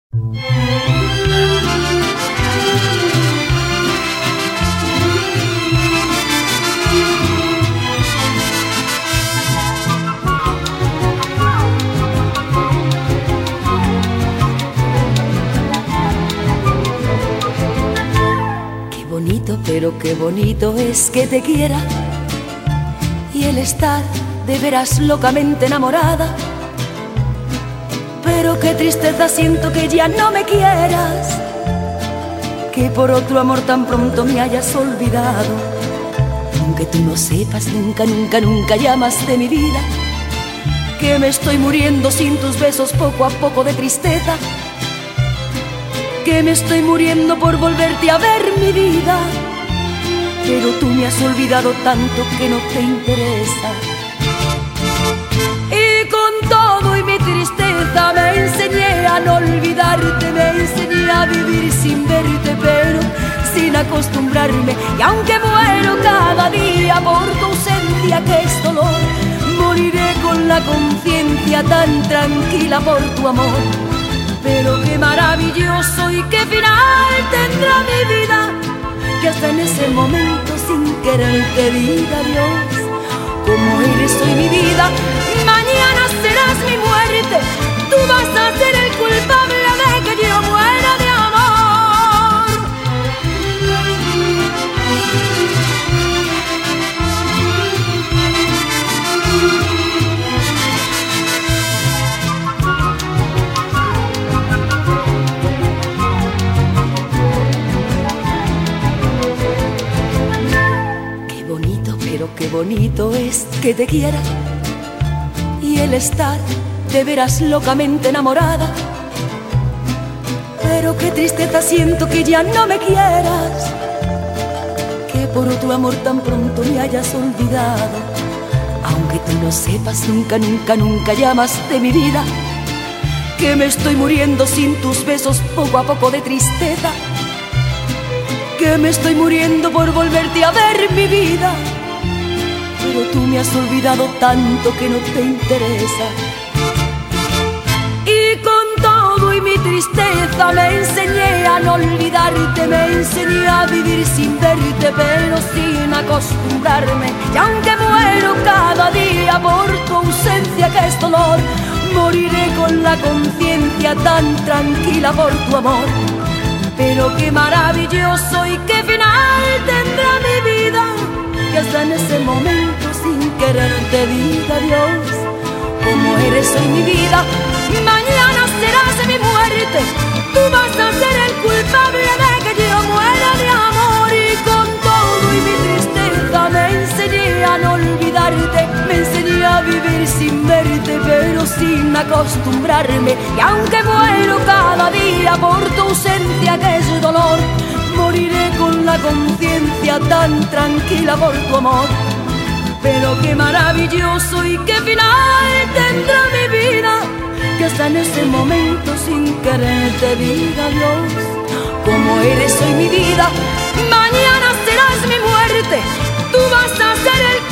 Qué bonito, pero qué bonito es que te quiera y el estar de veras locamente enamorada. Pero qué tristeza siento que ya no me quieras, que por otro amor tan pronto me hayas olvidado. Aunque tú no sepas, nunca, nunca, nunca llamaste mi vida, que me estoy muriendo sin tus besos poco a poco de tristeza, que me estoy muriendo por volverte a ver, mi vida. Pero tú me has olvidado tanto que no te interesa. Y con todo y mi tristeza me enseñé a no olvidarte, me enseñé a vivir sin verte, pero sin acostumbrarme. Y aunque muero cada día por tu ausencia, que es dolor, moriré con la conciencia tan tranquila por tu amor. Pero qué maravilloso y qué final tendrá mi vida, que hasta en ese momento sin querer te diga adiós. Como eres hoy mi vida, mañana serás mi muerte. Tú vas a ser el culpable de que yo muera de amor. Qué bonito, pero qué bonito es que te quiera y el estar de veras locamente enamorada. Pero qué tristeza siento que ya no me quieras, que por tu amor tan pronto me hayas olvidado. Aunque tú no sepas, nunca, nunca, nunca llamaste mi vida, que me estoy muriendo sin tus besos poco a poco de tristeza, que me estoy muriendo por volverte a ver, mi vida. Pero tú me has olvidado tanto que no te interesa. Y con todo y mi tristeza me enseñé a no olvidarte, me enseñé a vivir sin verte, pero sin acostumbrarme. Y aunque muero cada día por tu ausencia, que es dolor, moriré con la conciencia tan tranquila por tu amor. Pero qué maravilloso y qué final tendrá mi vida, que hasta en ese momento sin querer te diga adiós. Como eres hoy mi vida, mañana serás mi muerte. Tú vas a ser el culpable de que yo muera de amor. Y con todo y mi tristeza me enseñé a no olvidarte, me enseñé a vivir sin verte, pero sin acostumbrarme. Y aunque muero cada día por tu ausencia, que es dolor, moriré con la conciencia tan tranquila por tu amor. Pero qué maravilloso y qué final tendrá mi vida, que hasta en ese momento sin querer te diga adiós. Como eres hoy mi vida, mañana serás mi muerte. Tú vas a ser el